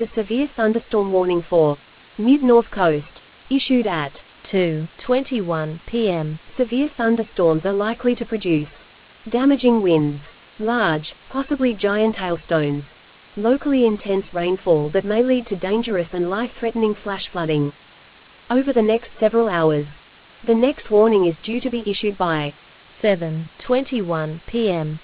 a severe thunderstorm warning for mid-north coast, issued at 2:21 p.m. Severe thunderstorms are likely to produce damaging winds, large, possibly giant hailstones, locally intense rainfall that may lead to dangerous and life-threatening flash flooding over the next several hours. The next warning is due to be issued by 7:21 p.m.